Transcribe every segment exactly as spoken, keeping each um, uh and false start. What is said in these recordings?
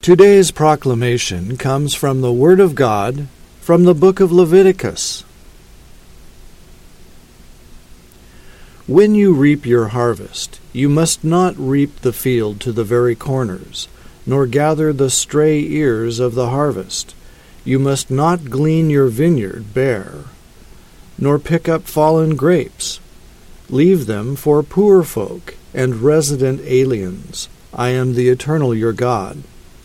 Today's proclamation comes from the Word of God, from the book of Leviticus. When you reap your harvest, you must not reap the field to the very corners, nor gather the stray ears of the harvest. You must not glean your vineyard bare, nor pick up fallen grapes. Leave them for poor folk and resident aliens. I am the Eternal your God.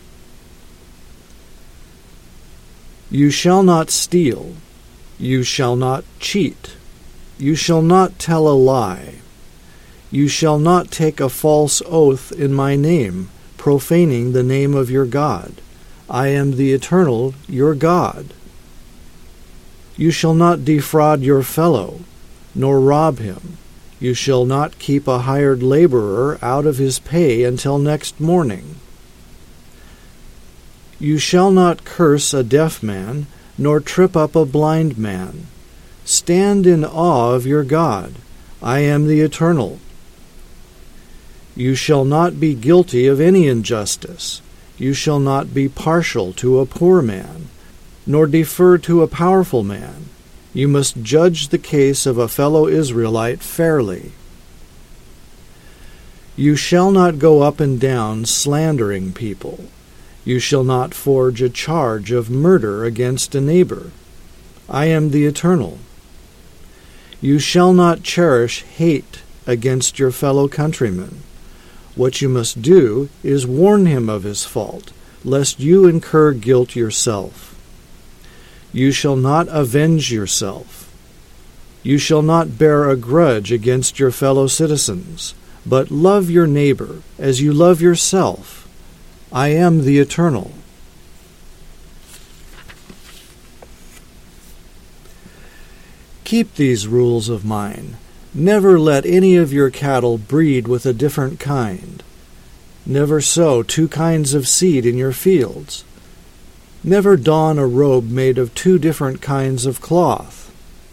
You shall not steal. You shall not cheat. You shall not tell a lie. You shall not take a false oath in my name, profaning the name of your God. I am the Eternal your God. You shall not defraud your fellow, nor rob him. You shall not keep a hired laborer out of his pay until next morning. You shall not curse a deaf man, nor trip up a blind man. Stand in awe of your God. I am the Eternal. You shall not be guilty of any injustice. You shall not be partial to a poor man, nor defer to a powerful man. You must judge the case of a fellow Israelite fairly. You shall not go up and down slandering people. You shall not forge a charge of murder against a neighbor. I am the Eternal. You shall not cherish hate against your fellow countryman. What you must do is warn him of his fault, lest you incur guilt yourself. You shall not avenge yourself. You shall not bear a grudge against your fellow citizens, but love your neighbor as you love yourself. I am the Eternal. Keep these rules of mine. Never let any of your cattle breed with a different kind. Never sow two kinds of seed in your fields. Never don a robe made of two different kinds of cloth.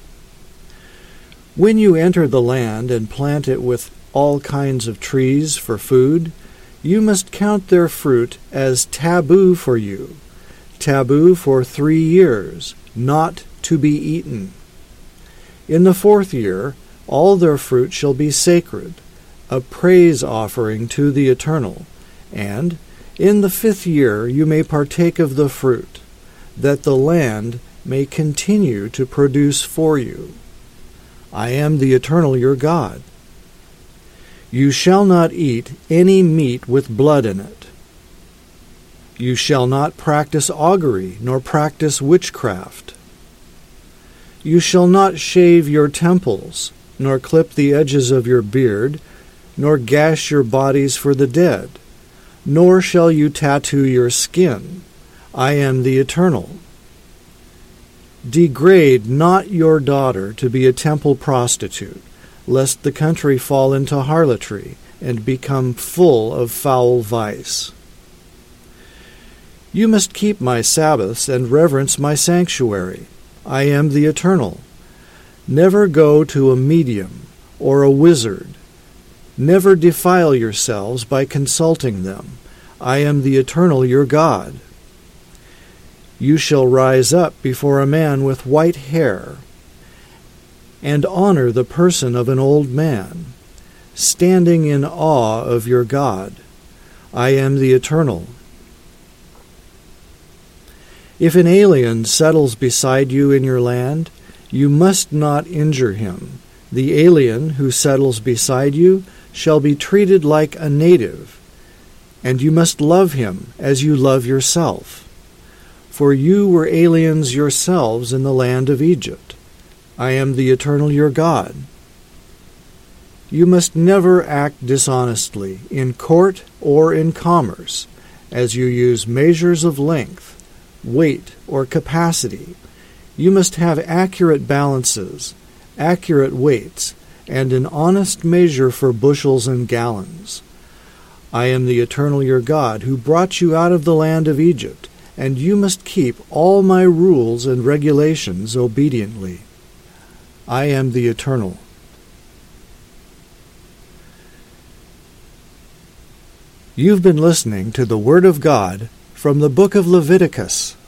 When you enter the land and plant it with all kinds of trees for food, you must count their fruit as taboo for you, taboo for three years, not to be eaten. In the fourth year, all their fruit shall be sacred, a praise offering to the Eternal, and in the fifth year you may partake of the fruit, that the land may continue to produce for you. I am the Eternal your God. You shall not eat any meat with blood in it. You shall not practice augury, nor practice witchcraft. You shall not shave your temples, nor clip the edges of your beard, nor gash your bodies for the dead, nor shall you tattoo your skin. I am the Eternal. Degrade not your daughter to be a temple prostitute, lest the country fall into harlotry and become full of foul vice. You must keep my Sabbaths and reverence my sanctuary. I am the Eternal. Never go to a medium or a wizard. Never defile yourselves by consulting them. I am the Eternal your God. You shall rise up before a man with white hair, and honor the person of an old man, standing in awe of your God. I am the Eternal. If an alien settles beside you in your land, you must not injure him. The alien who settles beside you shall be treated like a native, and you must love him as you love yourself. For you were aliens yourselves in the land of Egypt. I am the Eternal your God. You must never act dishonestly in court or in commerce, as you use measures of length, weight, or capacity. You must have accurate balances, accurate weights, and an honest measure for bushels and gallons. I am the Eternal your God, who brought you out of the land of Egypt, and you must keep all my rules and regulations obediently. I am the Eternal. You've been listening to the Word of God From the book of Leviticus.